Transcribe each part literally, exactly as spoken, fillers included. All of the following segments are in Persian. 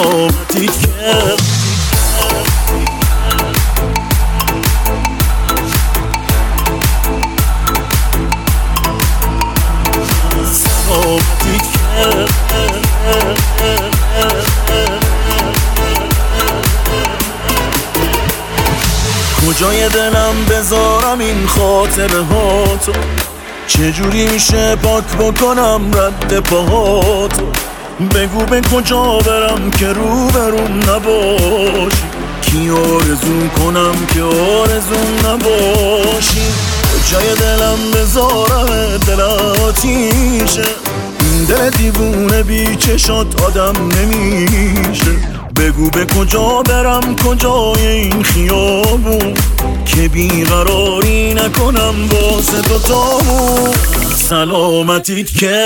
سلامتی که سلامتی که کجای دلم بذارم این خاطره هاتو، چجوری میشه پاک بکنم رد پاهاتو؟ بگو به کجا برم که رو برون نباشی، کی آرزو کنم که آرزو نباشی؟ کجای دلم بذارم دل آتیشه، این دل دیوونه بی چشات آدم نمیشه. بگو به کجا برم کجای این خیابون که بیقراری نکنم واسه دوتامون. سلامتیت که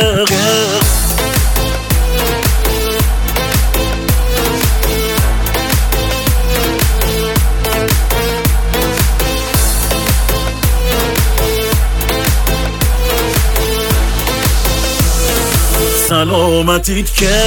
سلامتیت که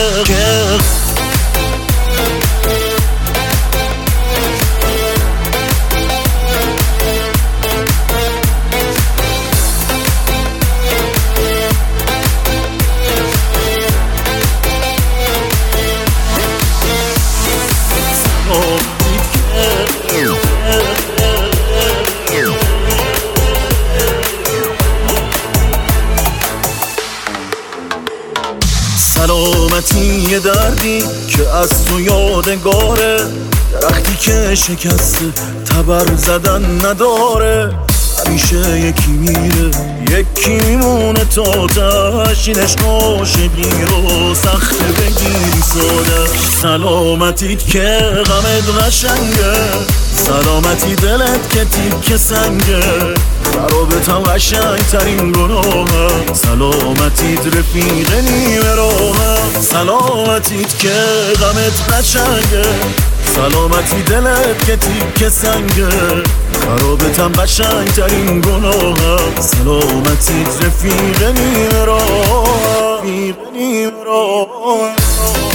سلامتی یه دردی که از تو یادگاره، درختی که شکسته تبر زدن نداره. همیشه یکی میره یکی میمونه تا تهش، این عشق عاشقی رو سخته بگیری ساده. سلامتیت که غمت قشنگه، سلامتی دلت که تیکه سنگه، خرابت هم قشنگ ترین گناهه. سلامتیت رفیق نیمه راهه، سلامتیت که غمت قشنگه، سلامتی دلت که تیکه سنگه، خرابت هم قشنگ ترین گناهه. سلامتیت رفیق نیمه راهه، نیمه راهه.